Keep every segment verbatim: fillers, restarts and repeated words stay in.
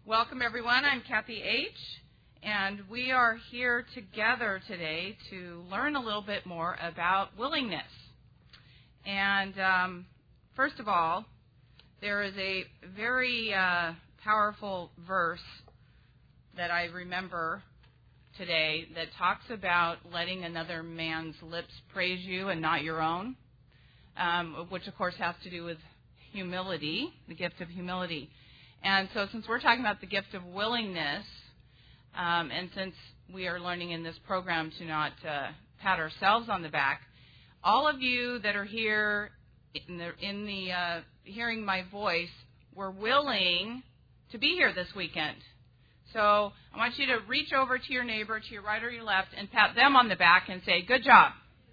Welcome, everyone. I'm Kathy H., and we are here together today to learn a little bit more about willingness. And um, first of all, there is a very uh, powerful verse that I remember today that talks about letting another man's lips praise you and not your own, um, which, of course, has to do with humility, the gift of humility. And so since we're talking about the gift of willingness, um, and since we are learning in this program to not uh, pat ourselves on the back, all of you that are here in the, in the uh, hearing my voice were willing to be here this weekend. So I want you to reach over to your neighbor, to your right or your left, and pat them on the back and say, good job.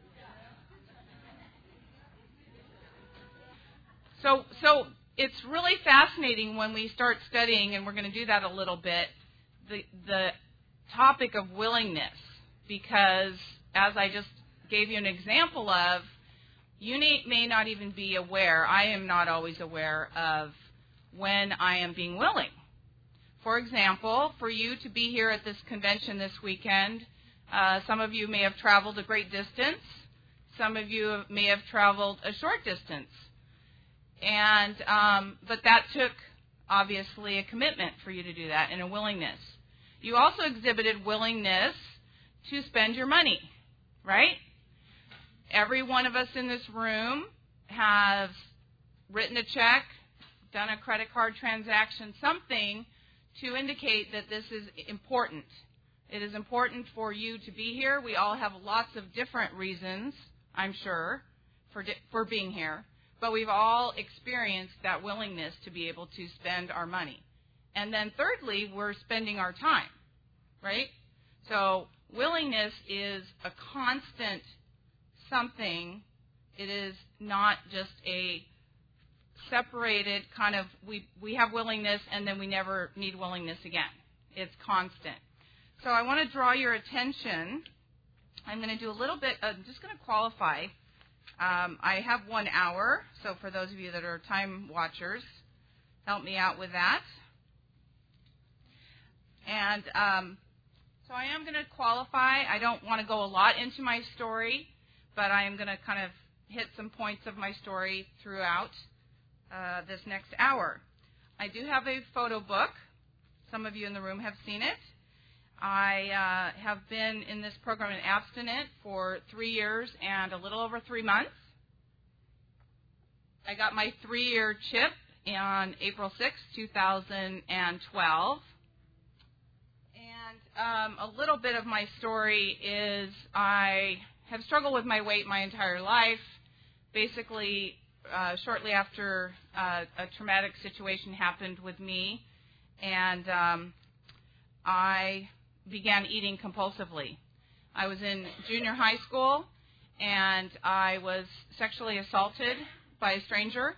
So, so it's really fascinating when we start studying, and we're going to do that a little bit, the, the topic of willingness, because as I just gave you an example of, you may, may not even be aware, I am not always aware of when I am being willing. For example, for you to be here at this convention this weekend, uh, some of you may have traveled a great distance. Some of you may have traveled a short distance. And um, but that took, obviously, a commitment for you to do that and a willingness. You also exhibited willingness to spend your money, right? Every one of us in this room has written a check, done a credit card transaction, something to indicate that this is important. It is important for you to be here. We all have lots of different reasons, I'm sure, for di- for being here. But we've all experienced that willingness to be able to spend our money. And then thirdly, we're spending our time, right? So willingness is a constant something. It is not just a separated kind of, we, we have willingness and then we never need willingness again. It's constant. So I want to draw your attention. I'm going to do a little bit, uh, I'm just going to qualify. Um, I have one hour, so for those of you that are time watchers, help me out with that. And um, so I am going to qualify. I don't want to go a lot into my story, but I am going to kind of hit some points of my story throughout uh, this next hour. I do have a photo book. Some of you in the room have seen it. I uh, have been in this program in abstinent for three years and a little over three months. I got my three-year chip on April sixth, two thousand twelve. And um, a little bit of my story is I have struggled with my weight my entire life. Basically, uh, shortly after uh, a traumatic situation happened with me, and um, I began eating compulsively. I was in junior high school, and I was sexually assaulted by a stranger.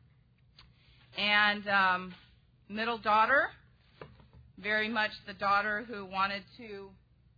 And um, middle daughter, very much the daughter who wanted to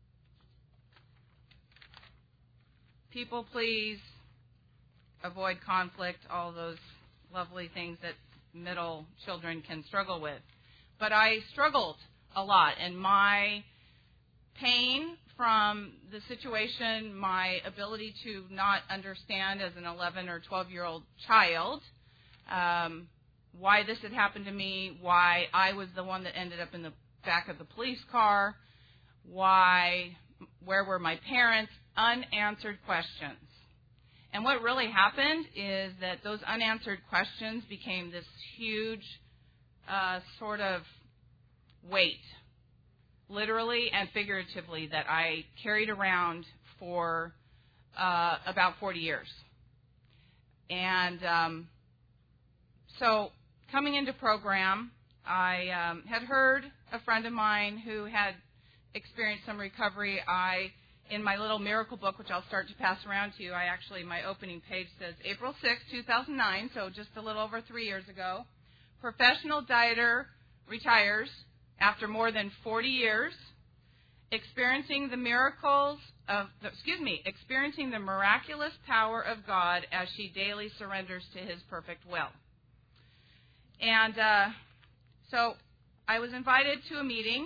people please, avoid conflict, all those lovely things that middle children can struggle with. But I struggled a lot, and my pain from the situation, my ability to not understand as an eleven or twelve-year-old child um, why this had happened to me, why I was the one that ended up in the back of the police car, why, where were my parents, unanswered questions. And what really happened is that those unanswered questions became this huge uh, sort of weight, literally and figuratively, that I carried around for uh, about forty years. And um, so coming into program, I um, had heard a friend of mine who had experienced some recovery. I, in my little miracle book, which I'll start to pass around to you, I actually, my opening page says April sixth, two thousand nine, so just a little over three years ago. Professional dieter retires after more than forty years, experiencing the miracles of, excuse me, experiencing the miraculous power of God as she daily surrenders to His perfect will. And uh, so I was invited to a meeting.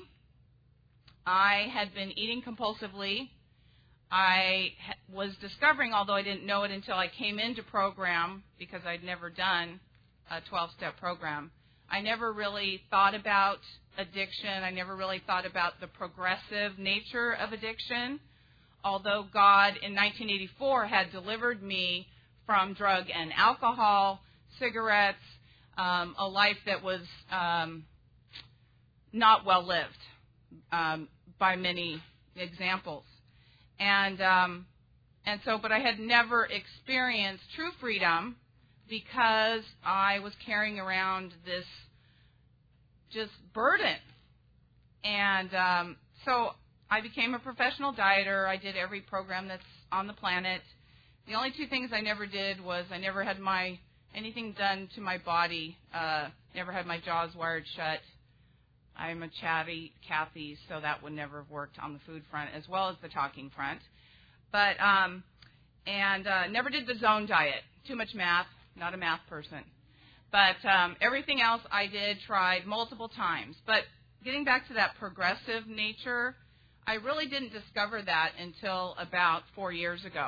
I had been eating compulsively. I was discovering, although I didn't know it until I came into program, because I'd never done a twelve-step program, I never really thought about addiction. I never really thought about the progressive nature of addiction, although God in nineteen eighty-four had delivered me from drug and alcohol, cigarettes, um, a life that was um, not well lived um, by many examples. And um, and so, but I had never experienced true freedom because I was carrying around this just burden. And um, so I became a professional dieter. I did every program that's on the planet. The only two things I never did was I never had my anything done to my body. Uh, never had my jaws wired shut. I'm a chatty Kathy, so that would never have worked on the food front as well as the talking front. But um, and uh, never did the zone diet. Too much math. Not a math person. But um, everything else I did, tried multiple times. But getting back to that progressive nature, I really didn't discover that until about four years ago.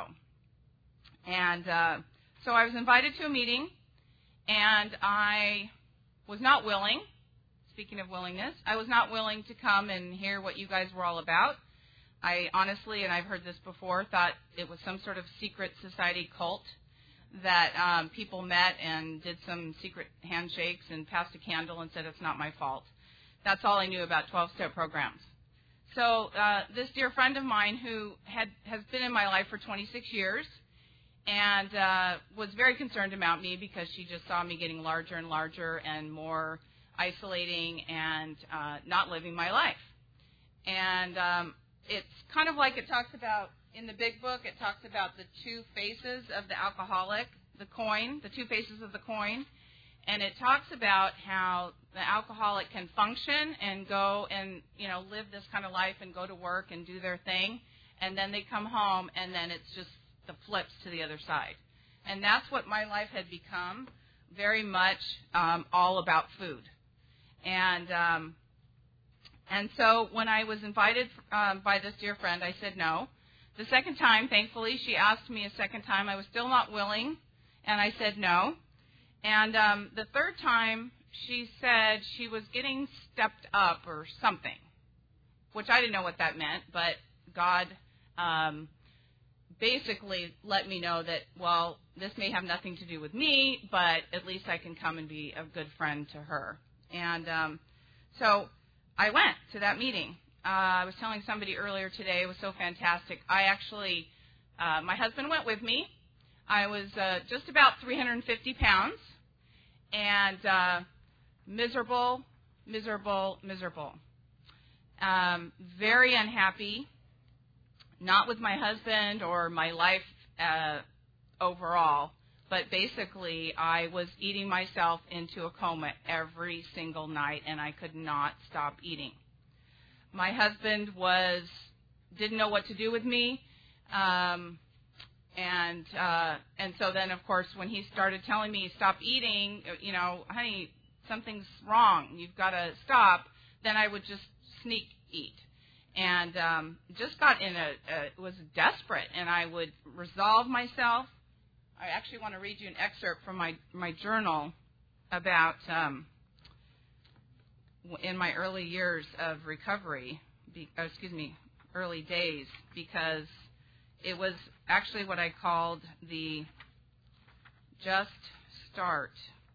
And uh, so I was invited to a meeting, and I was not willing. Speaking of willingness, I was not willing to come and hear what you guys were all about. I honestly, and I've heard this before, thought it was some sort of secret society cult that um, people met and did some secret handshakes and passed a candle and said it's not my fault. That's all I knew about twelve-step programs. So uh, this dear friend of mine who had has been in my life for twenty-six years and uh, was very concerned about me because she just saw me getting larger and larger and more isolating and uh, not living my life. And um, it's kind of like it talks about in the big book, it talks about the two faces of the alcoholic, the coin, the two faces of the coin. And it talks about how the alcoholic can function and go and, you know, live this kind of life and go to work and do their thing. And then they come home and then it's just the flips to the other side. And that's what my life had become, very much um, all about food. And um, and so when I was invited um, by this dear friend, I said no. The second time, thankfully, she asked me a second time. I was still not willing, and I said no. And um, the third time, she said she was getting stepped up or something, which I didn't know what that meant, but God um, basically let me know that, well, this may have nothing to do with me, but at least I can come and be a good friend to her. And um, so I went to that meeting. Uh, I was telling somebody earlier today, it was so fantastic. I actually, uh, my husband went with me. I was uh, just about three hundred fifty pounds and uh, miserable, miserable, miserable. Um, very unhappy, not with my husband or my life uh, overall, but basically I was eating myself into a coma every single night, and I could not stop eating. My husband was didn't know what to do with me, um, and uh, and so then, of course, when he started telling me stop eating, you know, honey, something's wrong, you've got to stop, then I would just sneak eat. And um, just got in a, a, was desperate, and I would resolve myself. I actually want to read you an excerpt from my, my journal about um, in my early years of recovery, be, oh, excuse me, early days, because it was actually what I called the just start.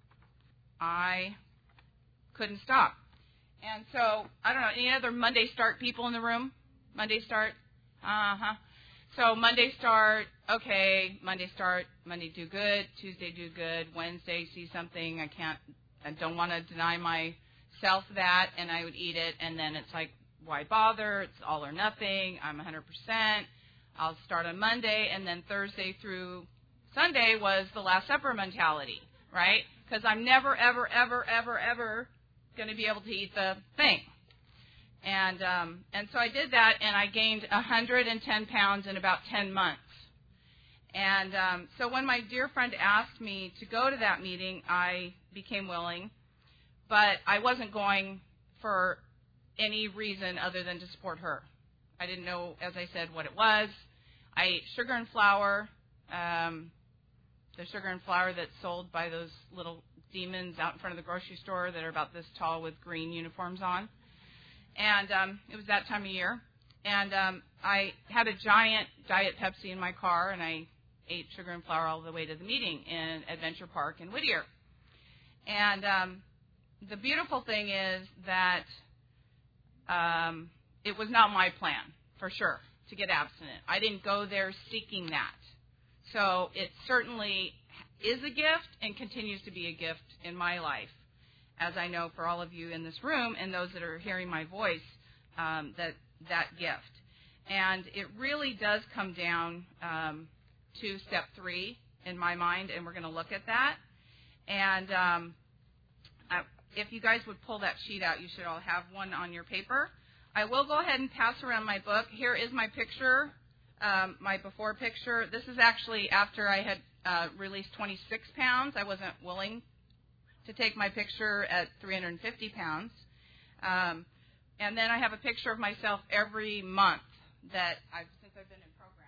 I couldn't stop. And so, I don't know, any other Monday Start people in the room? Monday Start? Uh-huh. So Monday Start, okay, Monday Start, Monday do good, Tuesday do good, Wednesday see something, I can't, I don't want to deny myself that, and I would eat it, and then it's like, why bother? It's all or nothing, I'm one hundred percent. I'll start on Monday, and then Thursday through Sunday was the Last Supper mentality, right? Because I'm never, ever, ever, ever, ever going to be able to eat the thing. And um, and so I did that, and I gained one hundred ten pounds in about ten months. And um, so when my dear friend asked me to go to that meeting, I became willing. But I wasn't going for any reason other than to support her. I didn't know, as I said, what it was. I ate sugar and flour, um, the sugar and flour that's sold by those little demons out in front of the grocery store that are about this tall with green uniforms on. And um, it was that time of year. And um, I had a giant Diet Pepsi in my car, and I ate sugar and flour all the way to the meeting in Adventure Park in Whittier. And um, the beautiful thing is that um, it was not my plan, for sure, to get abstinent. I didn't go there seeking that. So it certainly is a gift and continues to be a gift in my life, as I know for all of you in this room and those that are hearing my voice, um, that that gift. And it really does come down um, to step three in my mind, and we're going to look at that. And um, I, if you guys would pull that sheet out, you should all have one on your paper. I will go ahead and pass around my book. Here is my picture, um, my before picture. This is actually after I had uh, released twenty-six pounds. I wasn't willing to take my picture at three hundred fifty pounds. Um, and then I have a picture of myself every month that I've, since I've been in program.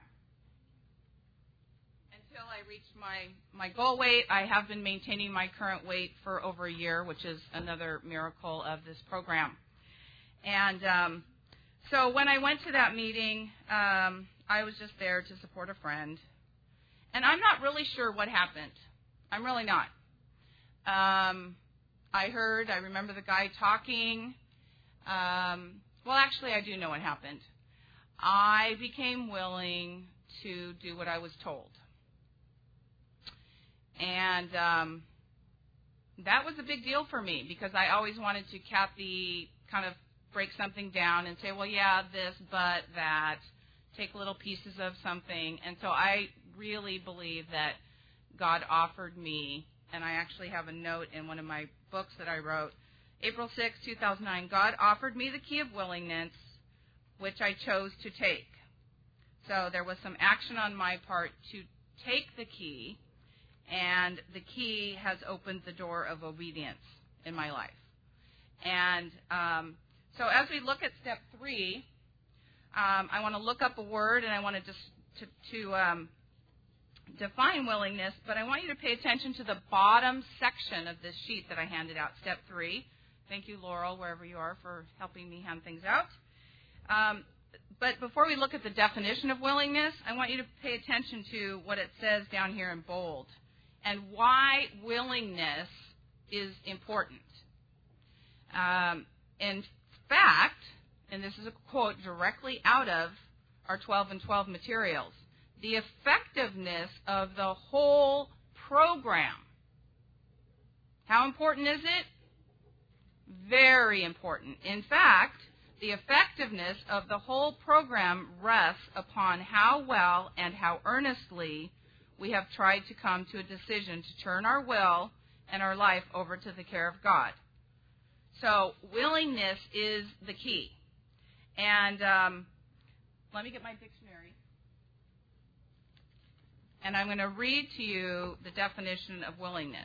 Until I reached my, my goal weight, I have been maintaining my current weight for over a year, which is another miracle of this program. And um, so when I went to that meeting, um, I was just there to support a friend. And I'm not really sure what happened. I'm really not. Um, I heard, I remember the guy talking. Um, well, actually, I do know what happened. I became willing to do what I was told. And um, that was a big deal for me because I always wanted to Kathy kind of break something down and say, well, yeah, this, but that, take little pieces of something. And so I really believe that God offered me, and I actually have a note in one of my books that I wrote, April sixth, two thousand nine, God offered me the key of willingness, which I chose to take. So there was some action on my part to take the key, and the key has opened the door of obedience in my life. And um, so as we look at step three, um, I want to look up a word, and I want to just to, to um, define willingness, but I want you to pay attention to the bottom section of this sheet that I handed out, step three. Thank you, Laurel, wherever you are, for helping me hand things out. Um, but before we look at the definition of willingness, I want you to pay attention to what it says down here in bold and why willingness is important. Um, in fact, and this is a quote directly out of our twelve and twelve materials, the effectiveness of the whole program. How important is it? Very important. In fact, the effectiveness of the whole program rests upon how well and how earnestly we have tried to come to a decision to turn our will and our life over to the care of God. So willingness is the key. And um, let me get my dictionary. And I'm going to read to you the definition of willingness.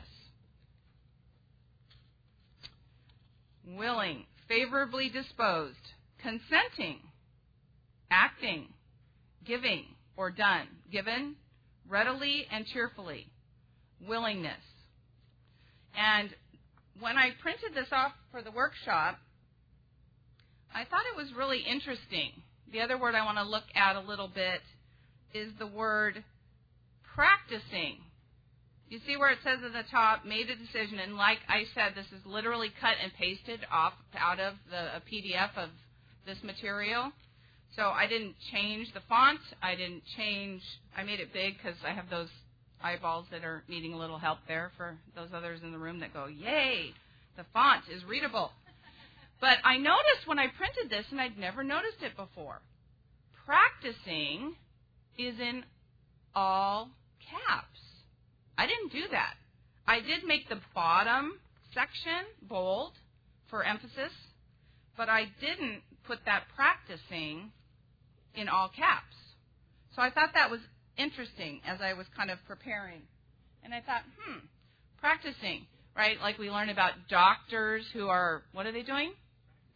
Willing, favorably disposed, consenting, acting, giving or done, given, readily and cheerfully, willingness. And when I printed this off for the workshop, I thought it was really interesting. The other word I want to look at a little bit is the word practicing. You see where it says at the top, made a decision, and like I said, this is literally cut and pasted off out of the a P D F of this material. So I didn't change the font. I didn't change, I made it big because I have those eyeballs that are needing a little help there for those others in the room that go, yay, the font is readable. But I noticed when I printed this, and I'd never noticed it before, practicing is in all caps. I didn't do that. I did make the bottom section bold for emphasis, but I didn't put that practicing in all caps. So I thought that was interesting as I was kind of preparing. And I thought, hmm, practicing, right? Like we learn about doctors who are, what are they doing?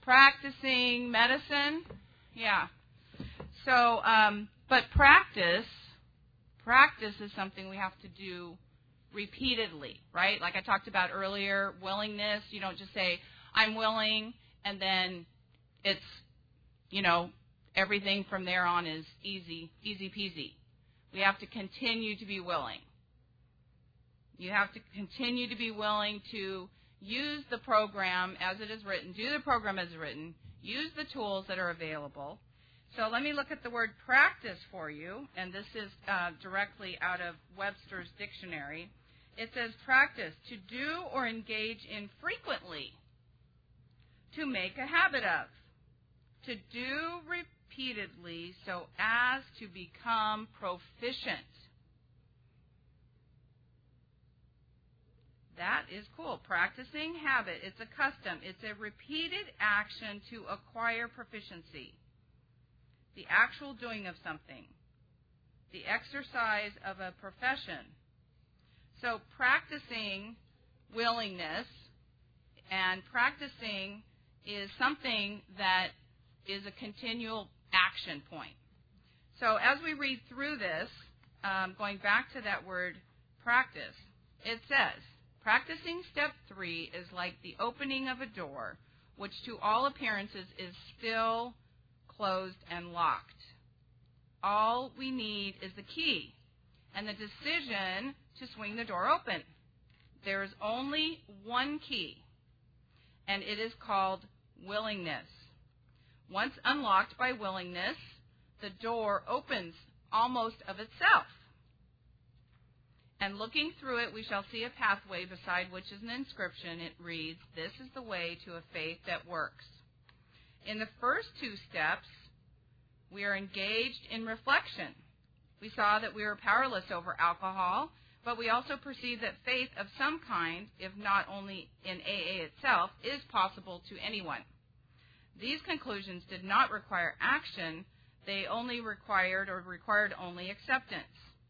practicing medicine. Yeah. So, um, but practice, practice is something we have to do repeatedly, right? Like I talked about earlier, willingness. You don't just say, I'm willing, and then it's, you know, everything from there on is easy, easy peasy. We have to continue to be willing. You have to continue to be willing to use the program as it is written, do the program as written, use the tools that are available. So let me look at the word practice for you, and this is uh, directly out of Webster's dictionary. It says practice, to do or engage in frequently, to make a habit of, to do repeatedly so as to become proficient. That is cool. Practicing habit. It's a custom. It's a repeated action to acquire proficiency. The actual doing of something. The exercise of a profession. So practicing willingness and practicing is something that is a continual action point. So as we read through this, um, going back to that word practice, it says, practicing step three is like the opening of a door, which to all appearances is still closed and locked. All we need is the key and the decision to swing the door open. There is only one key, and it is called willingness. Once unlocked by willingness, the door opens almost of itself. And looking through it, we shall see a pathway beside which is an inscription. It reads, "This is the way to a faith that works." In the first two steps, we are engaged in reflection. We saw that we were powerless over alcohol, but we also perceive that faith of some kind, if not only in A A itself, is possible to anyone. These conclusions did not require action. They only required or required only acceptance.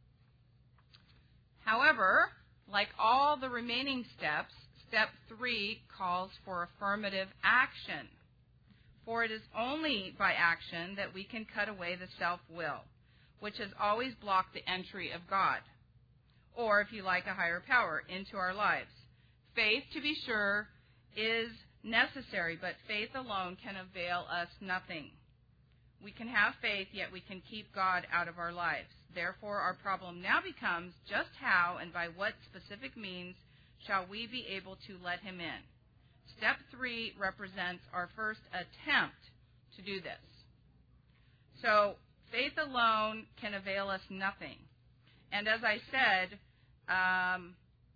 However, like all the remaining steps, step three calls for affirmative action. For it is only by action that we can cut away the self-will, which has always blocked the entry of God, or, if you like, a higher power, into our lives. Faith, to be sure, is necessary, but faith alone can avail us nothing. We can have faith, yet we can keep God out of our lives. Therefore, our problem now becomes just how and by what specific means shall we be able to let him in. Step three represents our first attempt to do this. So, faith alone can avail us nothing. And as I said, um,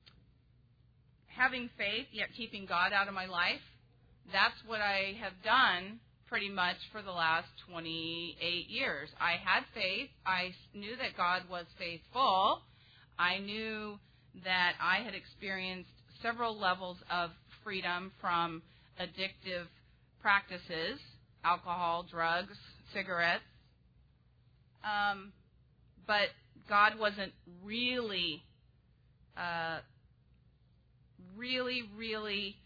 having faith, yet keeping God out of my life, that's what I have done pretty much for the last twenty-eight years. I had faith. I knew that God was faithful. I knew that I had experienced several levels of freedom from addictive practices, alcohol, drugs, cigarettes. Um, but God wasn't really, uh, really, really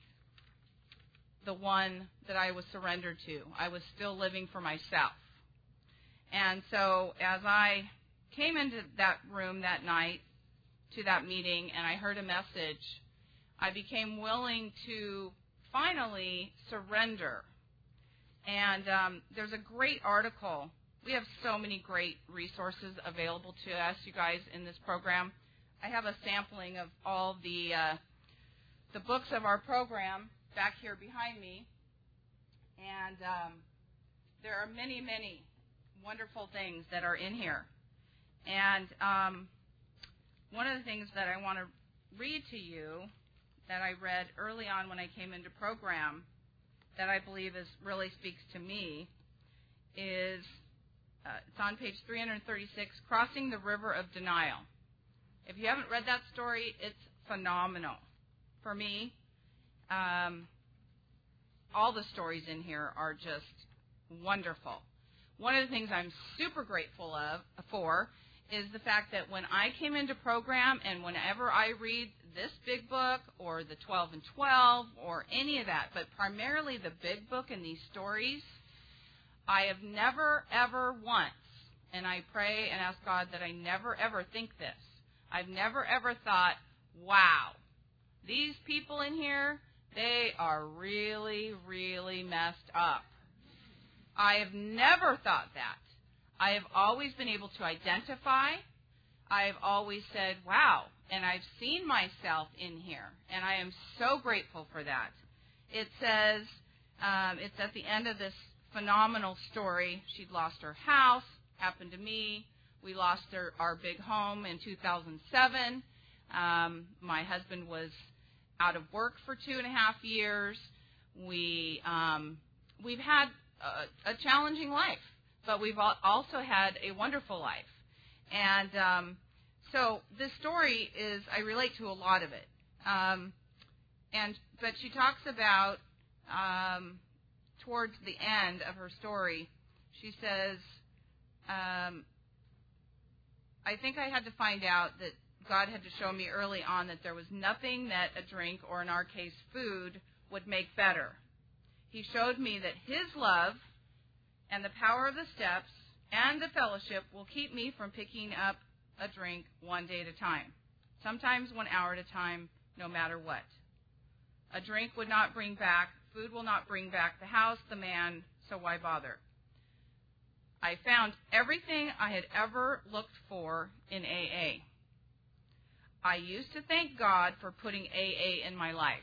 the one that I was surrendered to. I was still living for myself. And so as I came into that room that night, to that meeting, and I heard a message, I became willing to finally surrender. And um, there's a great article. We have so many great resources available to us, you guys, in this program. I have a sampling of all the uh, the books of our program back here behind me. And um, there are many, many wonderful things that are in here. And um, one of the things that I want to read to you that I read early on when I came into program that I believe is really speaks to me is, uh, it's on page three thirty-six, Crossing the River of Denial. If you haven't read that story, it's phenomenal. For me, um, all the stories in here are just wonderful. One of the things I'm super grateful of for is the fact that when I came into program and whenever I read this big book or the twelve and twelve or any of that, but primarily the big book and these stories, I have never, ever once, and I pray and ask God that I never, ever think this. I've never, ever thought, wow, these people in here, they are really, really messed up. I have never thought that. I have always been able to identify. I have always said, wow, and I've seen myself in here, and I am so grateful for that. It says, um, it's at the end of this phenomenal story. She'd lost her house, happened to me. We lost our, our big home in two thousand seven. Um, my husband was out of work for two and a half years. We, um, we've had a, a challenging life, but we've also had a wonderful life. And um, so this story is, I relate to a lot of it. Um, and but she talks about, um, towards the end of her story, she says, um, I think I had to find out that God had to show me early on that there was nothing that a drink, or in our case food, would make better. He showed me that His love and the power of the steps and the fellowship will keep me from picking up a drink one day at a time, sometimes one hour at a time, no matter what. A drink would not bring back, food will not bring back the house, the man, so why bother? I found everything I had ever looked for in A A. I used to thank God for putting A A in my life.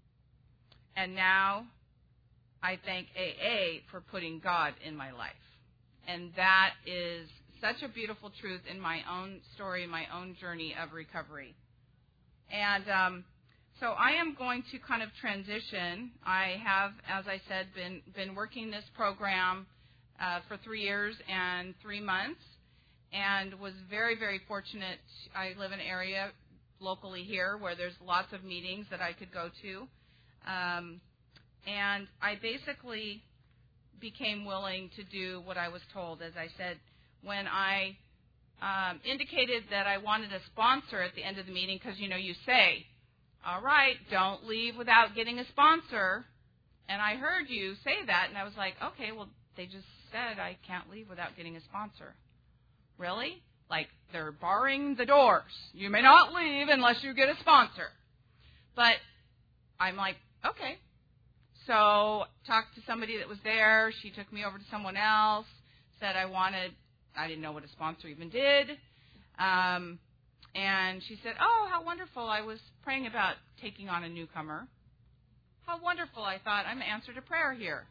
And now I thank A A for putting God in my life. And that is such a beautiful truth in my own story, my own journey of recovery. And um, so I am going to kind of transition. I have, as I said, been, been working this program uh, for three years and three months and was very, very fortunate. I live in an area locally here where there's lots of meetings that I could go to. Um, and I basically became willing to do what I was told. As I said, when I um, indicated that I wanted a sponsor at the end of the meeting, because, you know, you say, all right, don't leave without getting a sponsor. And I heard you say that, and I was like, okay, well, they just said I can't leave without getting a sponsor. Really? Like, they're barring the doors. You may not leave unless you get a sponsor. But I'm like, okay. So talked to somebody that was there. She took me over to someone else, said I wanted, I didn't know what a sponsor even did. Um, and she said, oh, how wonderful. I was praying about taking on a newcomer. How wonderful. I thought, I'm answered a prayer here.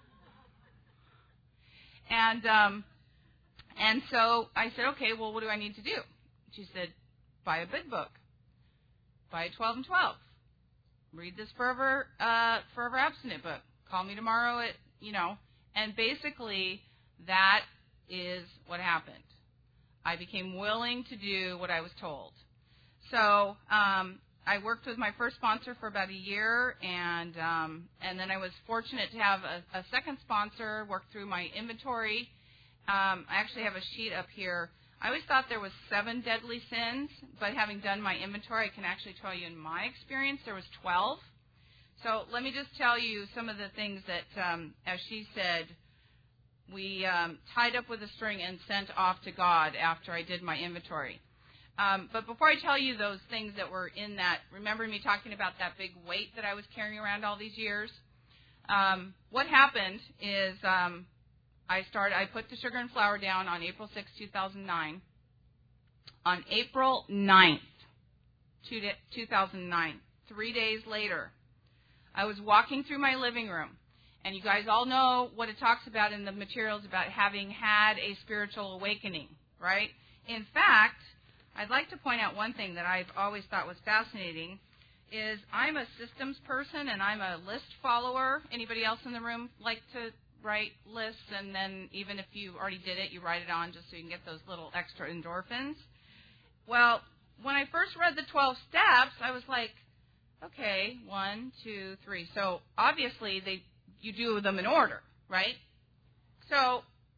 And um, and so I said, okay, well, what do I need to do? She said, buy a big book. Buy a twelve and twelve. Read this Forever, uh, Forever Abstinent book. Call me tomorrow at, you know. And basically, that is what happened. I became willing to do what I was told. So um, I worked with my first sponsor for about a year, and um, and then I was fortunate to have a, a second sponsor work through my inventory. Um, I actually have a sheet up here. I always thought there was seven deadly sins, but having done my inventory, I can actually tell you in my experience there was twelve. So let me just tell you some of the things that, um, as she said, we um, tied up with a string and sent off to God after I did my inventory. Um, but before I tell you those things that were in that, remember me talking about that big weight that I was carrying around all these years? Um, what happened is um, I started. I put the sugar and flour down on April sixth, two thousand nine. On April ninth, two thousand nine, three days later, I was walking through my living room. And you guys all know what it talks about in the materials about having had a spiritual awakening, right? In fact, I'd like to point out one thing that I've always thought was fascinating is I'm a systems person and I'm a list follower. Anybody else in the room like to write lists? And then even if you already did it, you write it on just so you can get those little extra endorphins. Well, when I first read the twelve steps, I was like, okay, one, two, three. So obviously they you do them in order, right? So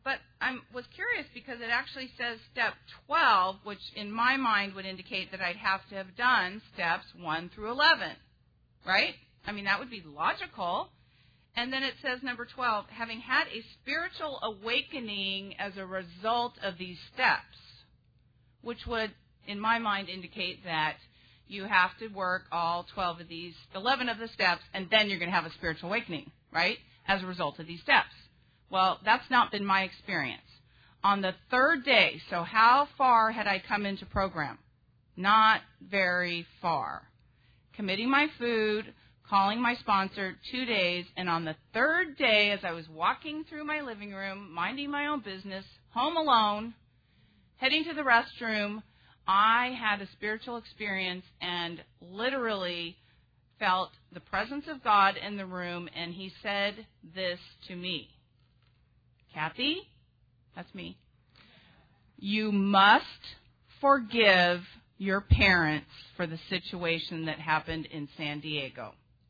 but I was curious because it actually says step twelve, which in my mind would indicate that I'd have to have done steps one through eleven, right? I mean, that would be logical. And then it says number twelve, having had a spiritual awakening as a result of these steps, which would, in my mind, indicate that you have to work all twelve of these, eleven of the steps, and then you're going to have a spiritual awakening, right, as a result of these steps. Well, that's not been my experience. On the third day, so how far had I come into program? Not very far. Committing my food, calling my sponsor, two days, and on the third day, as I was walking through my living room, minding my own business, home alone, heading to the restroom, I had a spiritual experience and literally felt the presence of God in the room, and he said this to me. Kathy, that's me, you must forgive your parents for the situation that happened in San Diego.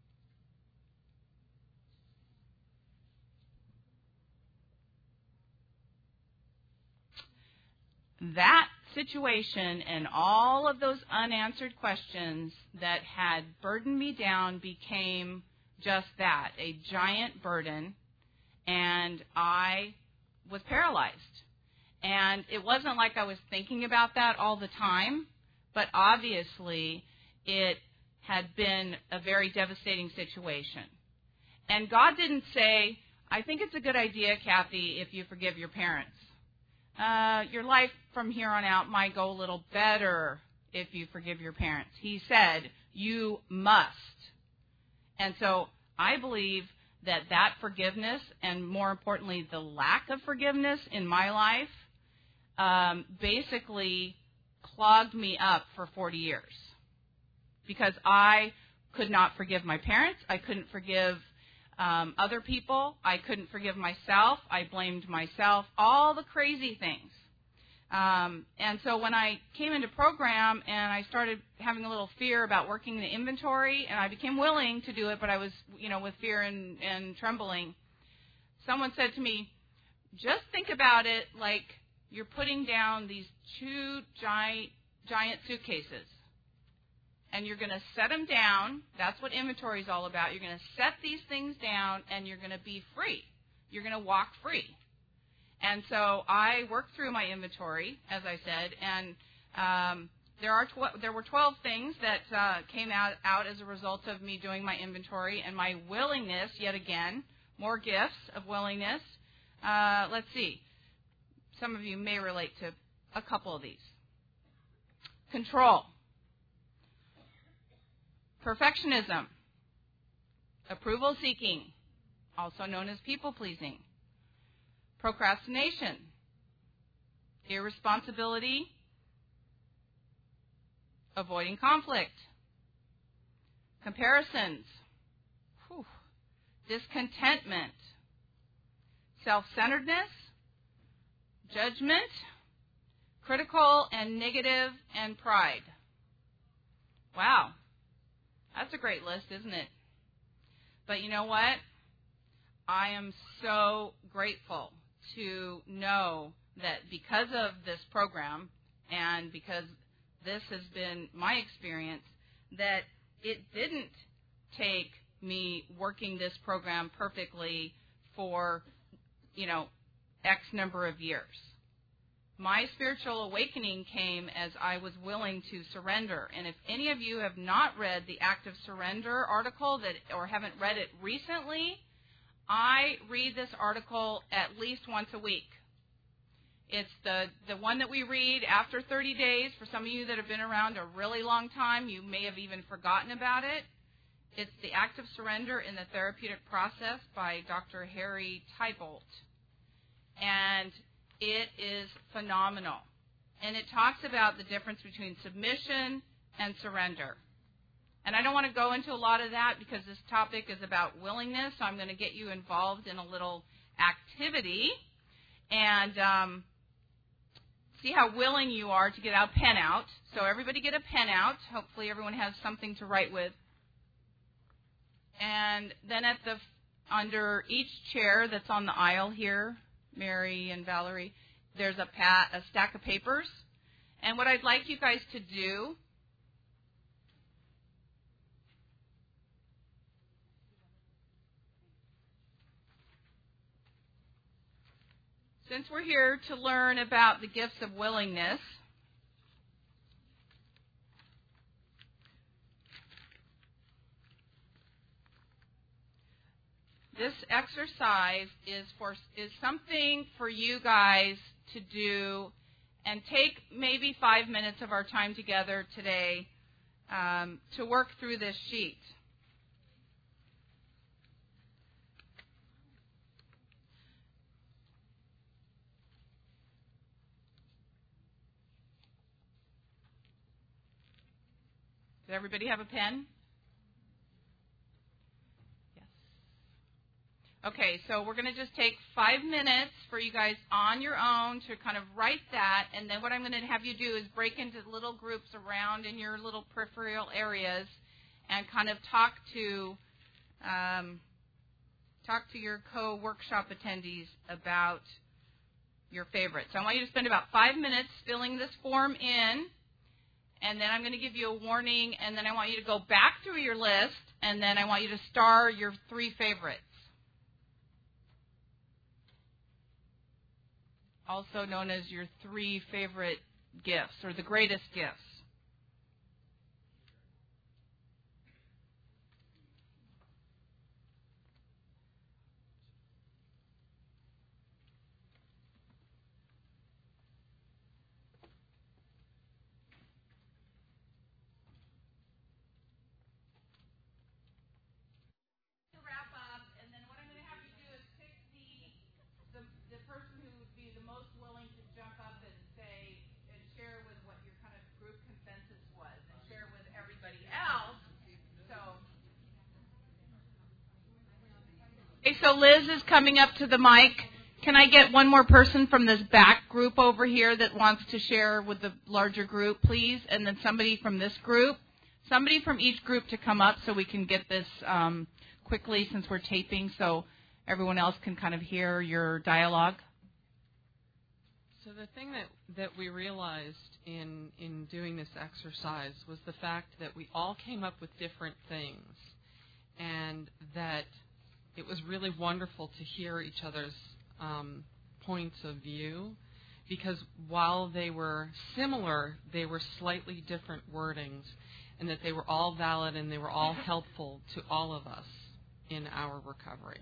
That situation and all of those unanswered questions that had burdened me down became just that, a giant burden, and I was paralyzed. And it wasn't like I was thinking about that all the time, but obviously it had been a very devastating situation. And God didn't say, I think it's a good idea, Kathy, if you forgive your parents. Uh, your life from here on out might go a little better if you forgive your parents. He said, you must. And so I believe that that forgiveness, and more importantly, the lack of forgiveness in my life, um, basically clogged me up for forty years. Because I could not forgive my parents. I couldn't forgive Um, other people. I couldn't forgive myself. I blamed myself. All the crazy things. Um, and so when I came into program and I started having a little fear about working the inventory, and I became willing to do it, but I was, you know, with fear and, and trembling, someone said to me, just think about it like you're putting down these two giant, giant suitcases. And you're going to set them down. That's what inventory is all about. You're going to set these things down, and you're going to be free. You're going to walk free. And so I worked through my inventory, as I said, and um, there are tw- there were twelve things that uh, came out, out as a result of me doing my inventory and my willingness, yet again, more gifts of willingness. Uh, let's see. Some of you may relate to a couple of these. Control. Perfectionism, approval seeking, also known as people pleasing, procrastination, irresponsibility, avoiding conflict, comparisons, whew, discontentment, self-centeredness, judgment, critical and negative, and pride. Wow. That's a great list, isn't it? But you know what? I am so grateful to know that because of this program and because this has been my experience, that it didn't take me working this program perfectly for, you know, X number of years. My spiritual awakening came as I was willing to surrender. And if any of you have not read the Act of Surrender article that, or haven't read it recently, I read this article at least once a week. It's the, the one that we read after thirty days. For some of you that have been around a really long time, you may have even forgotten about it. It's the Act of Surrender in the Therapeutic Process by Doctor Harry Tybalt. And it is phenomenal. And it talks about the difference between submission and surrender. And I don't want to go into a lot of that because this topic is about willingness, so I'm going to get you involved in a little activity and um, see how willing you are to get a pen out. So everybody get a pen out. Hopefully everyone has something to write with. And then at the under each chair that's on the aisle here, Mary and Valerie, there's a, pat, a stack of papers. And what I'd like you guys to do, since we're here to learn about the gifts of willingness, this exercise is for is something for you guys to do and take maybe five minutes of our time together today um, to work through this sheet. Does everybody have a pen? Yes. Okay, so we're going to just take five minutes for you guys on your own to kind of write that, and then what I'm going to have you do is break into little groups around in your little peripheral areas and kind of talk to um, talk to your co-workshop attendees about your favorites. So I want you to spend about five minutes filling this form in. And then I'm going to give you a warning, and then I want you to go back through your list, and then I want you to star your three favorites, also known as your three favorite gifts or the greatest gifts. Okay, so Liz is coming up to the mic. Can I get one more person from this back group over here that wants to share with the larger group, please? And then somebody from this group. Somebody from each group to come up so we can get this um, quickly since we're taping so everyone else can kind of hear your dialogue. So the thing that, that we realized in, in doing this exercise was the fact that we all came up with different things, and that it was really wonderful to hear each other's um, points of view, because while they were similar, they were slightly different wordings, and that they were all valid and they were all helpful to all of us in our recovery.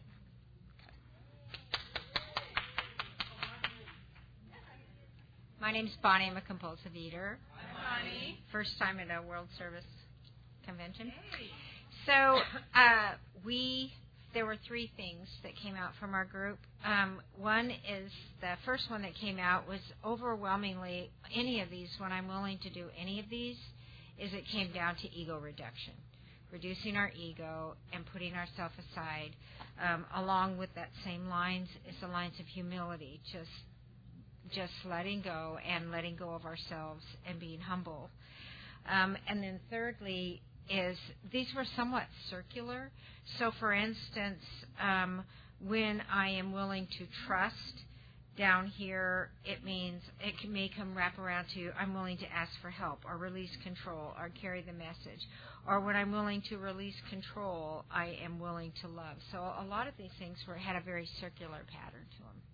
My name's Bonnie. I'm a compulsive eater. Hi, Bonnie. First time at a World Service Convention. Hey. So uh, we, there were three things that came out from our group. Um, one is the first one that came out was overwhelmingly any of these, when I'm willing to do any of these, is it came down to ego reduction. Reducing our ego and putting ourselves aside. Um, along with that same lines is the lines of humility, just just letting go and letting go of ourselves and being humble. Um, and then thirdly is these were somewhat circular. So for instance, um, when I am willing to trust, down here it means it can, may come wrap around to I'm willing to ask for help or release control or carry the message. Or when I'm willing to release control, I am willing to love. So a lot of these things were had a very circular pattern to them.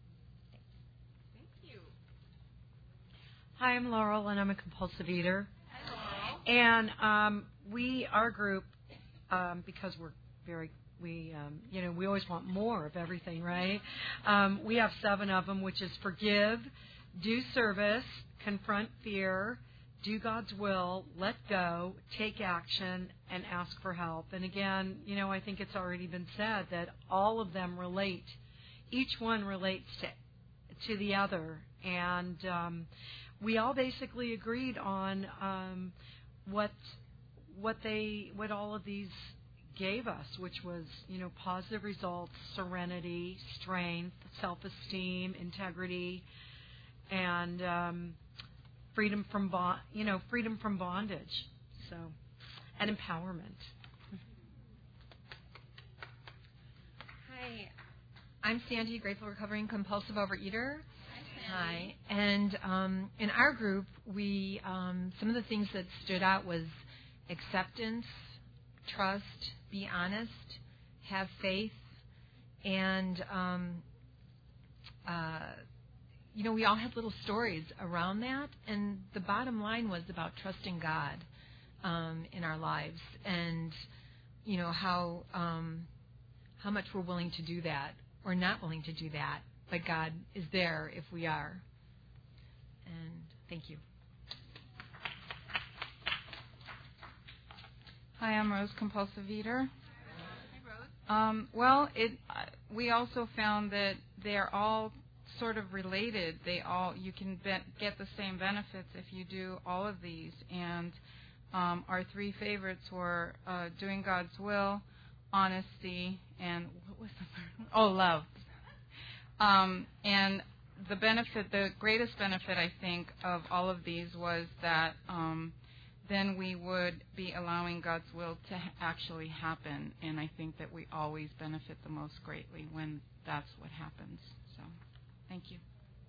Hi, I'm Laurel, and I'm a compulsive eater. Hello. And um, we, our group, um, because we're very, we, um, you know, we always want more of everything, right? Um, we have seven of them, which is forgive, do service, confront fear, do God's will, let go, take action, and ask for help. And again, you know, I think it's already been said that all of them relate. Each one relates to to the other, and um, we all basically agreed on um, what what they what all of these gave us, which was, you know, positive results, serenity, strength, self-esteem, integrity, and um, freedom from bond, you know, freedom from bondage, so and empowerment. Hi, I'm Sandy, Grateful Recovering Compulsive Overeater. Hi. And um, in our group, we um, some of the things that stood out was acceptance, trust, be honest, have faith, and um, uh, you know, we all had little stories around that. And the bottom line was about trusting God um, in our lives, and you know how um, how much we're willing to do that or not willing to do that. But God is there if we are. And thank you. Hi, I'm Rose, compulsive eater. Hi, Rose. Um, well, it uh, we also found that they're all sort of related. They all you can be- get the same benefits if you do all of these. And um, our three favorites were uh, doing God's will, honesty, and what was the third one? Oh, love. Um, and the benefit, the greatest benefit, I think, of all of these was that um, then we would be allowing God's will to ha- actually happen. And I think that we always benefit the most greatly when that's what happens. So, thank you.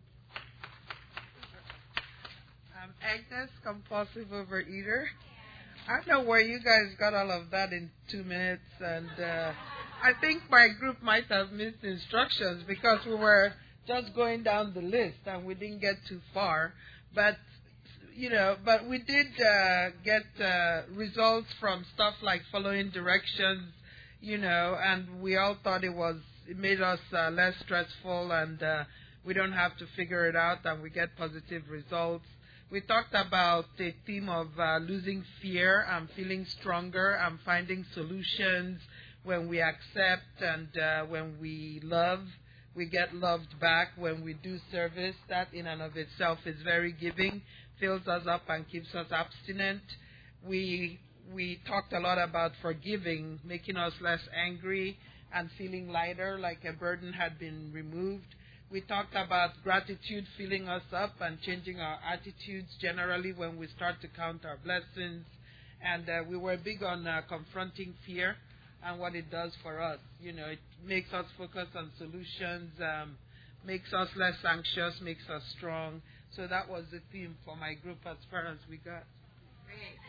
I'm Agnes, compulsive overeater. I don't know where you guys got all of that in two minutes, and uh, I think my group might have missed instructions because we were just going down the list and we didn't get too far. But, you know, but we did uh, get uh, results from stuff like following directions, you know, and we all thought it was, it made us uh, less stressful, and uh, we don't have to figure it out, and we get positive results. We talked about the theme of uh, losing fear and feeling stronger and finding solutions. When we accept and uh, when we love, we get loved back. When we do service, that in and of itself is very giving, fills us up and keeps us abstinent. We we talked a lot about forgiving, making us less angry and feeling lighter, like a burden had been removed. We talked about gratitude filling us up and changing our attitudes generally when we start to count our blessings. And uh, we were big on uh, confronting fear and what it does for us. You know, it makes us focus on solutions, um, makes us less anxious, makes us strong. So that was the theme for my group as far as we got. Great.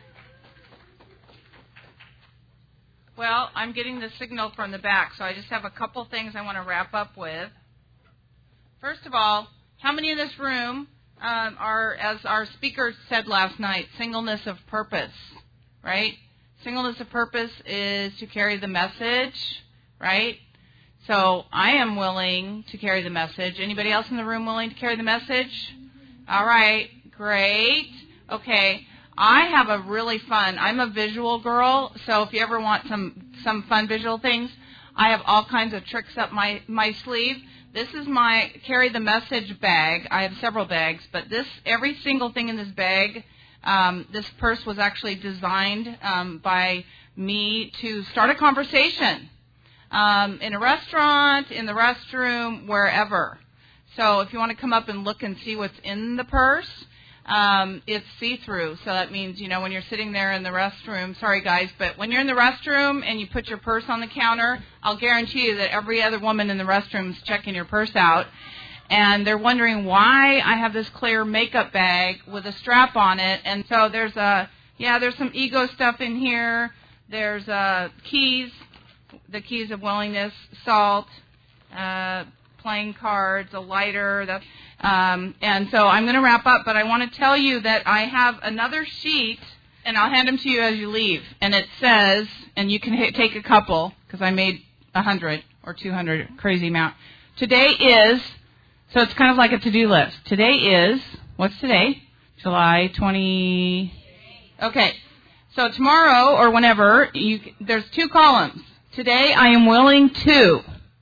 Well, I'm getting the signal from the back, so I just have a couple things I want to wrap up with. First of all, how many in this room um, are, as our speaker said last night, singleness of purpose, right? Singleness of purpose is to carry the message, right? So I am willing to carry the message. Anybody else in the room willing to carry the message? All right, great. Okay, I have a really fun, I'm a visual girl, so if you ever want some, some fun visual things, I have all kinds of tricks up my, my sleeve. This is my carry the message bag. I have several bags, but this every single thing in this bag, um, this purse was actually designed um, by me to start a conversation um, in a restaurant, in the restroom, wherever. So if you want to come up and look and see what's in the purse, um, it's see-through. So that means, you know, when you're sitting there in the restroom, sorry guys, but when you're in the restroom and you put your purse on the counter, I'll guarantee you that every other woman in the restroom is checking your purse out. And they're wondering why I have this clear makeup bag with a strap on it. And so there's a, yeah, there's some ego stuff in here. There's uh, keys, the keys of willingness, salt, uh, playing cards, a lighter. That's, um, and so I'm going to wrap up, but I want to tell you that I have another sheet, and I'll hand them to you as you leave. And it says, and you can hit, take a couple, because I made one hundred or two hundred, crazy amount. Today is, so it's kind of like a to-do list. Today is, what's today? July twentieth. Okay. So tomorrow or whenever, you, there's two columns. Today I am willing to.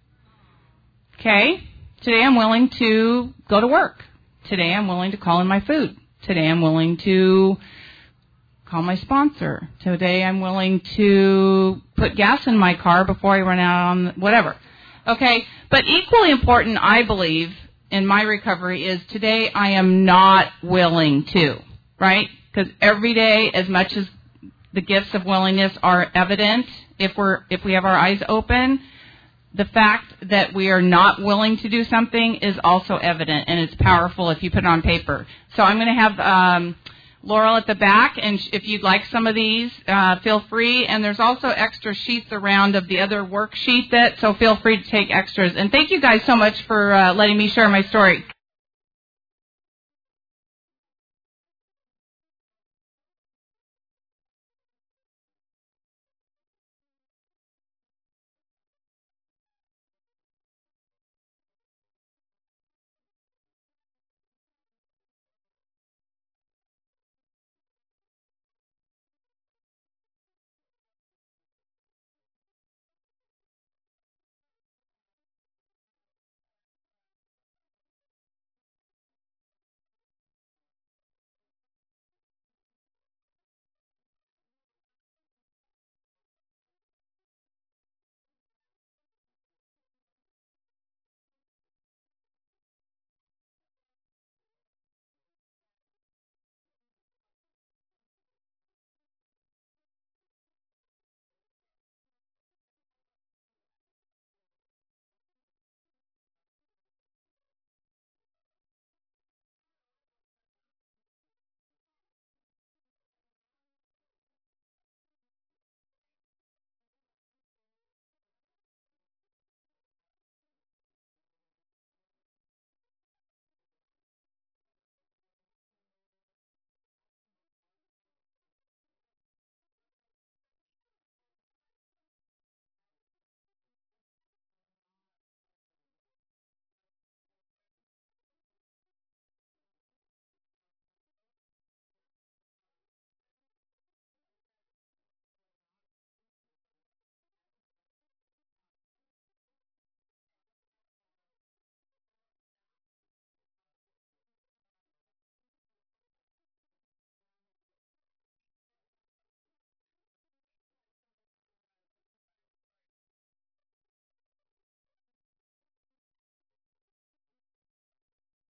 Okay? Today I'm willing to go to work. Today I'm willing to call in my food. Today I'm willing to call my sponsor. Today I'm willing to put gas in my car before I run out on whatever. Okay? But equally important, I believe, in my recovery is today I am not willing to. Right? Because every day, as much as the gifts of willingness are evident, if we're if we have our eyes open, the fact that we are not willing to do something is also evident, and it's powerful if you put it on paper. So I'm going to have um, Laurel at the back, and if you'd like some of these, uh, feel free. And there's also extra sheets around of the other worksheet that, so feel free to take extras. And thank you guys so much for uh, letting me share my story.